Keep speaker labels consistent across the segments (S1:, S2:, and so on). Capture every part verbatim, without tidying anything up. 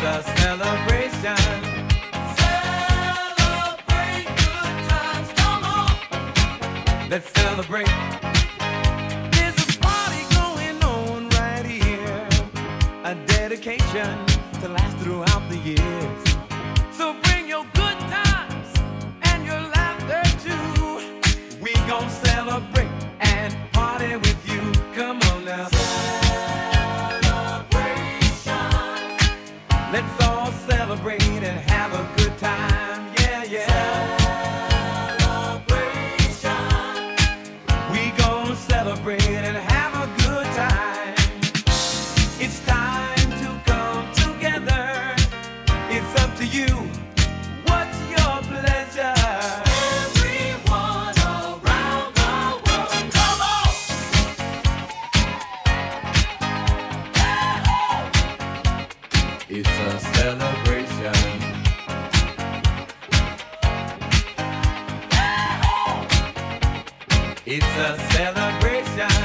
S1: a celebration.
S2: Celebrate good times, come on.
S1: Let's celebrate. There's a party going on right here, a dedication to last throughout the years. So bring your good times and your laughter too. We gon' celebrate and party with you. Come on now. Let's all celebrate and have a good time. Yeah, yeah. Celebration. We gon' celebrate and have a good time. It's time to come together. It's up to you. What's your pleasure?
S2: Everyone around the world, come on.
S1: It's a celebration. It's a celebration.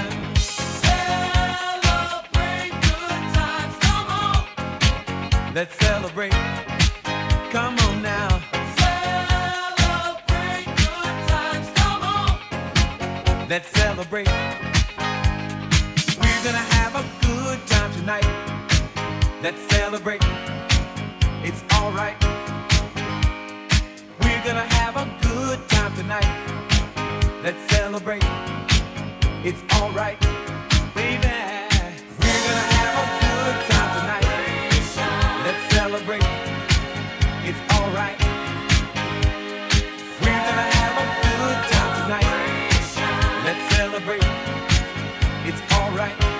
S2: Celebrate good times, come on.
S1: Let's celebrate. Come on now.
S2: Celebrate good times, come on.
S1: Let's celebrate. We're gonna have a good time tonight. Let's celebrate. It's alright. We're gonna have a good time tonight. Let's celebrate. It's alright, baby. We're gonna have a good time tonight. Let's celebrate. It's alright. We're gonna have a good time tonight. Let's celebrate. It's alright.